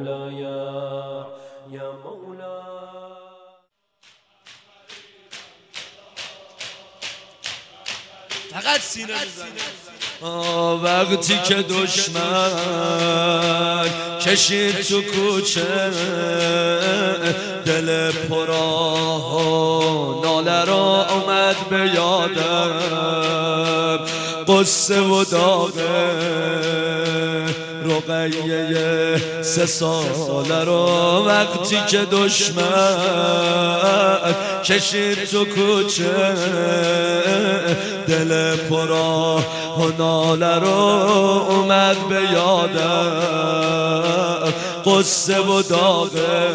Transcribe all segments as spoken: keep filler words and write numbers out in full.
مولاي يا مولاي. فقط سینه بزنید وقتی که دشمن کشید تو کوچه دل پرآه و ناله را اومد به یادم قصه و داغه رقیه سه ساله رو وقتی که دشمن کشید تو کوچه دل پرآه و ناله رو اومد به یادم قصه و داغه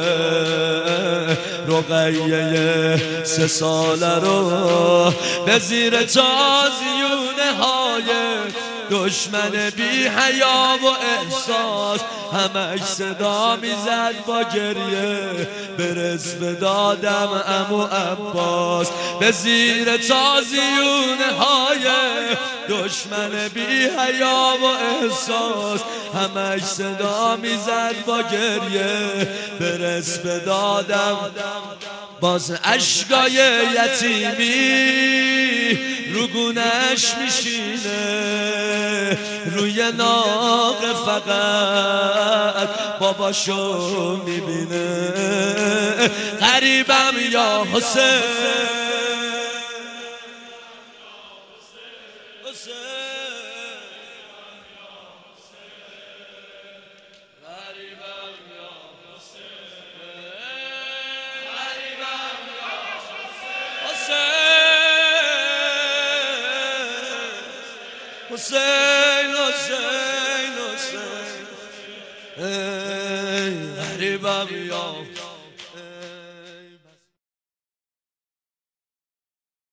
رقیه سه ساله رو به زیر تازیونه های دشمن بی حیا و احساس همش صدا میزد با گریه برس به دادم عمو عباس به زیر تازیونه های دشمن بی حیا و احساس همش صدا میزد با گریه برس به دادم باز اشکای یتیمی رو گونه‌اش میشینه روی ناق فقط باباشو میبینه غریبم یا حسین حسین حسین حسین ای غریبم یا